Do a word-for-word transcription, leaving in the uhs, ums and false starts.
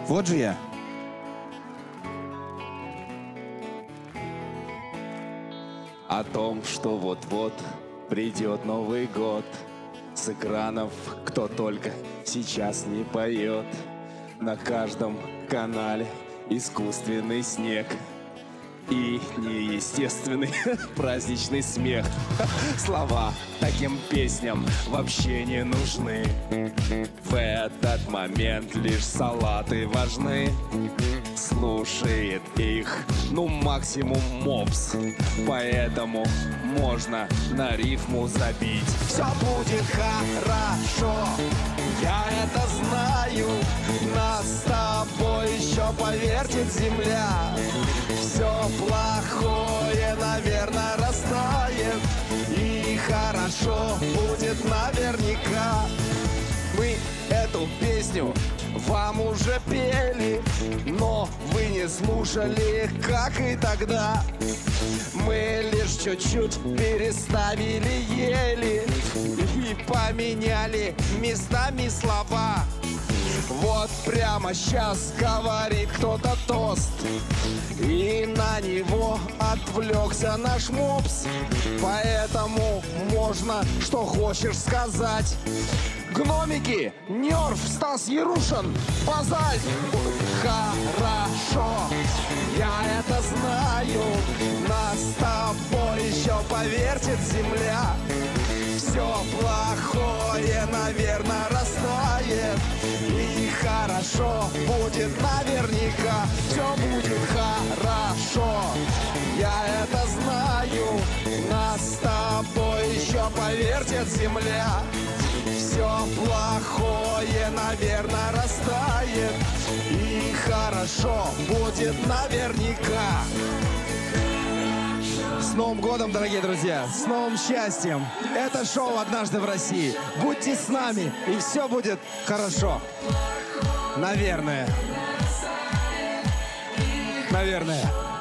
Вот же я. О том, что вот-вот придет Новый год. С экранов кто только сейчас не поет. На каждом канале искусственный снег и неестественный праздничный смех. Слова таким песням вообще не нужны. В этот момент лишь салаты важны. Слушает их, ну максимум мопс. Поэтому можно на рифму забить. Все будет хорошо, я это знаю. Нас с тобой еще повертит земля. Все плохое, наверное, растает. И хорошо будет наверняка. Мы эту песню вам уже пели, но вы не слушали, как и тогда. Мы лишь чуть-чуть переставили ели и поменяли местами слова. Вот прямо сейчас говорит кто-то тост, и на него отвлекся наш мопс. Поэтому можно, что хочешь сказать. Гномики, Нерф, Стас Ярушин, Базальт. Хорошо, я это знаю. Нас с тобой еще повертит земля. Все плохое, наверное, растает. И хорошо будет наверняка. Все будет хорошо, я это знаю. Нас с тобой еще повертит земля. Все плохое, наверное, растает. И хорошо будет наверняка. С Новым годом, дорогие друзья! С новым счастьем! Это шоу «Однажды в России». Будьте с нами, и все будет хорошо. Наверное. Наверное.